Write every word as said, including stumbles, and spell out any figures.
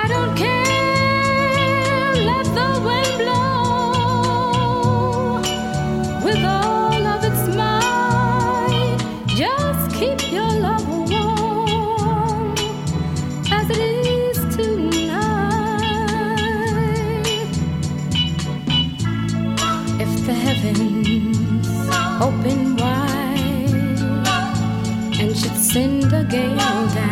don't care, let the wind blow with all of its might. Just keep your love warm as it is tonight. If the heavens open wide and should send a gale down,